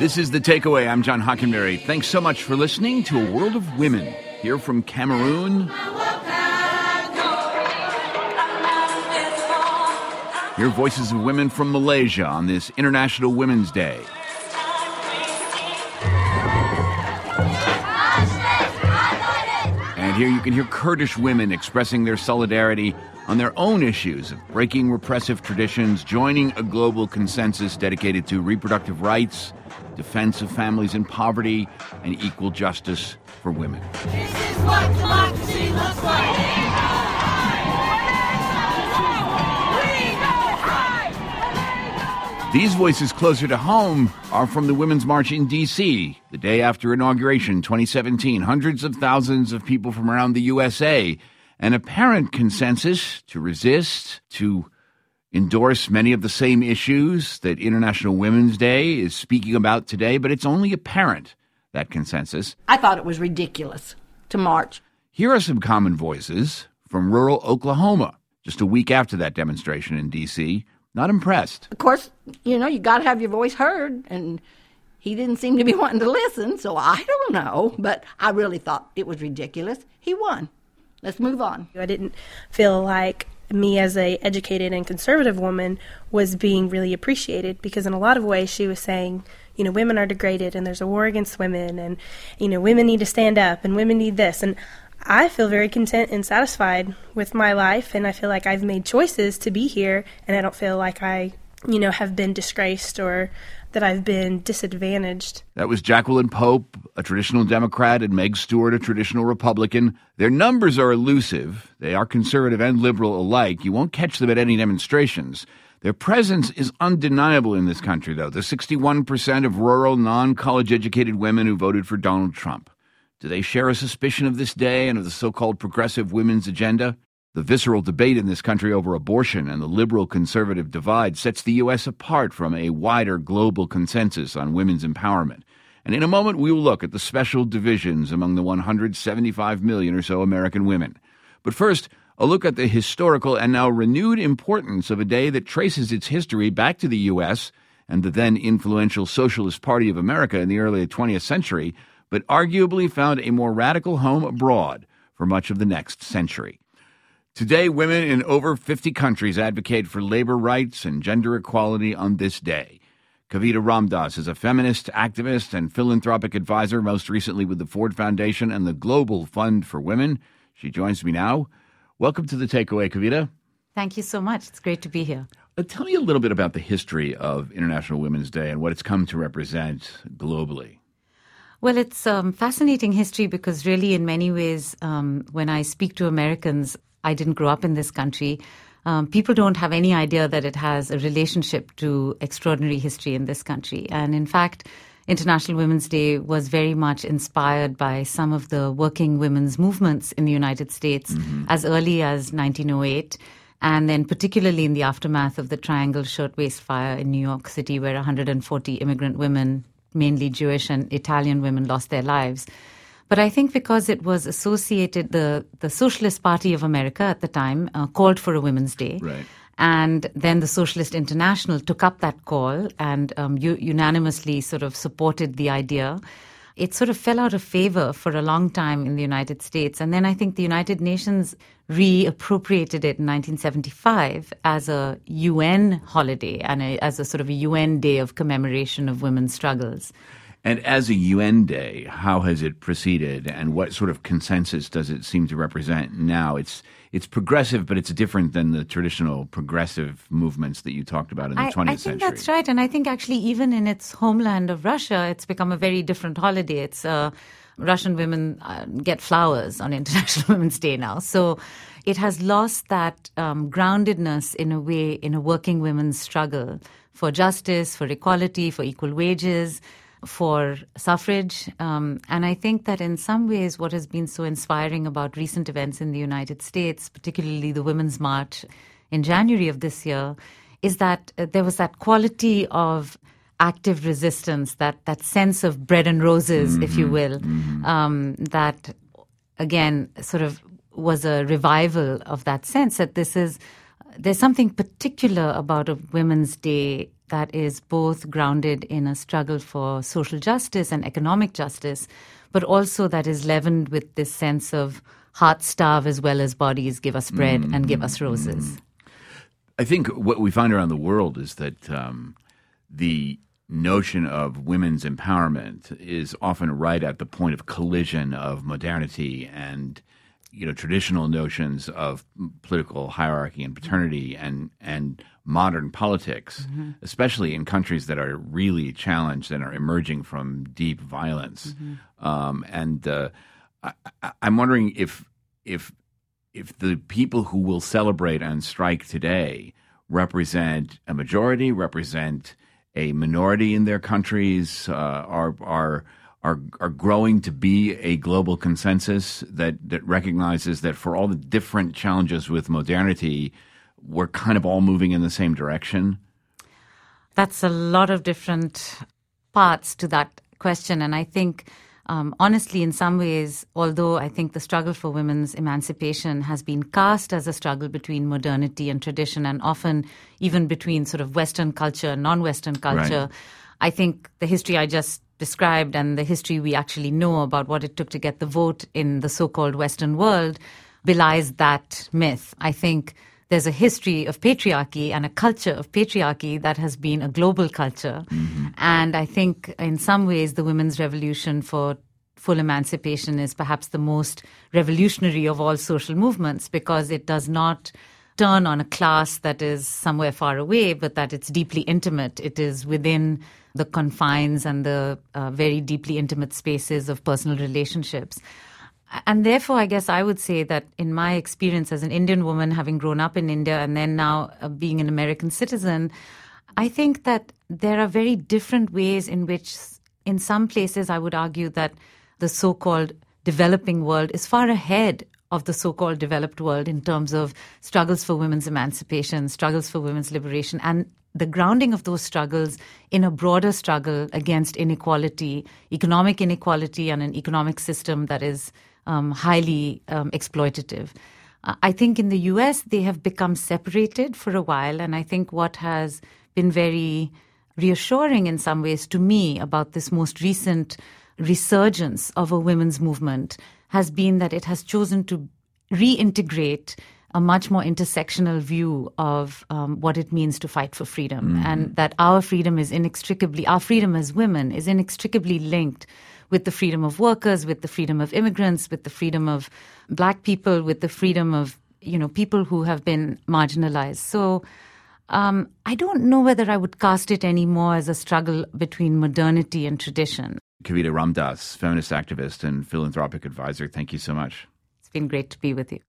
This is The Takeaway. I'm John Hockenberry. Thanks so much for listening to A World of Women. Here from Cameroon. Hear voices of women from Malaysia on this International Women's Day. And here you can hear Kurdish women expressing their solidarity on their own issues of breaking repressive traditions, joining a global consensus dedicated to reproductive rights, defense of families in poverty, and equal justice for women. This is what democracy looks like. These voices closer to home are from the Women's March in D.C. The day after inauguration, 2017, hundreds of thousands of people from around the USA, an apparent consensus to resist, to endorse many of the same issues that International Women's Day is speaking about today, but it's only apparent, that consensus. I thought it was ridiculous to march. Here are some common voices from rural Oklahoma, just a week after that demonstration in D.C., not impressed. Of course, you got to have your voice heard, and he didn't seem to be wanting to listen, so I don't know, but I really thought it was ridiculous. He won. Let's move on. I didn't feel like me as a educated and conservative woman was being really appreciated, because in a lot of ways she was saying, women are degraded and there's a war against women, and, women need to stand up and women need this. And I feel very content and satisfied with my life, and I feel like I've made choices to be here, and I don't feel like I, have been disgraced or that I've been disadvantaged. That was Jacqueline Pope, a traditional Democrat, and Meg Stewart, a traditional Republican. Their numbers are elusive. They are conservative and liberal alike. You won't catch them at any demonstrations. Their presence is undeniable in this country, though. The 61% of rural, non-college-educated women who voted for Donald Trump. Do they share a suspicion of this day and of the so-called progressive women's agenda? The visceral debate in this country over abortion and the liberal-conservative divide sets the U.S. apart from a wider global consensus on women's empowerment. And in a moment, we will look at the special divisions among the 175 million or so American women. But first, a look at the historical and now renewed importance of a day that traces its history back to the U.S. and the then influential Socialist Party of America in the early 20th century, but arguably found a more radical home abroad for much of the next century. Today, women in over 50 countries advocate for labor rights and gender equality on this day. Kavita Ramdas is a feminist, activist, and philanthropic advisor, most recently with the Ford Foundation and the Global Fund for Women. She joins me now. Welcome to The Takeaway, Kavita. Thank you so much. It's great to be here. Tell me a little bit about the history of International Women's Day and what it's come to represent globally. Well, it's fascinating history because really in many ways, when I speak to Americans, I didn't grow up in this country. People don't have any idea that it has a relationship to extraordinary history in this country. And in fact, International Women's Day was very much inspired by some of the working women's movements in the United States as early as 1908. And then particularly in the aftermath of the Triangle Shirtwaist Fire in New York City, where 140 immigrant women, mainly Jewish and Italian women, lost their lives. But I think because it was associated, the Socialist Party of America at the time called for a Women's Day. Right. And then the Socialist International took up that call and unanimously sort of supported the idea. It sort of fell out of favor for a long time in the United States. And then I think the United Nations reappropriated it in 1975 as a UN holiday and as a sort of a UN day of commemoration of women's struggles. And as a UN day, how has it proceeded and what sort of consensus does it seem to represent now? It's progressive, but it's different than the traditional progressive movements that you talked about in the 20th century. I think that's right. And I think actually even in its homeland of Russia, it's become a very different holiday. It's Russian women get flowers on International Women's Day now. So it has lost that groundedness in a way in a working women's struggle for justice, for equality, for equal wages, for suffrage. And I think that in some ways what has been so inspiring about recent events in the United States, particularly the Women's March in January of this year, is that there was that quality of active resistance, that sense of bread and roses, if you will, that, again, sort of was a revival of that sense that there's something particular about a Women's Day that is both grounded in a struggle for social justice and economic justice, but also that is leavened with this sense of hearts starve as well as bodies give us bread and give us roses. I think what we find around the world is that the notion of women's empowerment is often right at the point of collision of modernity and traditional notions of political hierarchy and paternity and modern politics, especially in countries that are really challenged and are emerging from deep violence. I'm wondering if the people who will celebrate and strike today represent a majority, represent a minority in their countries, are growing to be a global consensus that recognizes that for all the different challenges with modernity, we're kind of all moving in the same direction? That's a lot of different parts to that question. And I think, honestly, in some ways, although I think the struggle for women's emancipation has been cast as a struggle between modernity and tradition, and often even between sort of Western culture and non-Western culture, right. I think the history I just described and the history we actually know about what it took to get the vote in the so-called Western world belies that myth. I think there's a history of patriarchy and a culture of patriarchy that has been a global culture. And I think in some ways the women's revolution for full emancipation is perhaps the most revolutionary of all social movements, because it does not turn on a class that is somewhere far away, but that it's deeply intimate. It is within the confines and the very deeply intimate spaces of personal relationships. And therefore, I guess I would say that in my experience as an Indian woman, having grown up in India and then now being an American citizen, I think that there are very different ways in which, in some places, I would argue that the so-called developing world is far ahead of the so-called developed world in terms of struggles for women's emancipation, struggles for women's liberation, and the grounding of those struggles in a broader struggle against inequality, economic inequality, and an economic system that is highly exploitative. I think in the US, they have become separated for a while. And I think what has been very reassuring in some ways to me about this most recent resurgence of a women's movement has been that it has chosen to reintegrate a much more intersectional view of what it means to fight for freedom. And that our freedom as women is inextricably linked with the freedom of workers, with the freedom of immigrants, with the freedom of Black people, with the freedom of, people who have been marginalized. So I don't know whether I would cast it anymore as a struggle between modernity and tradition. Kavita Ramdas, feminist activist and philanthropic advisor, thank you so much. It's been great to be with you.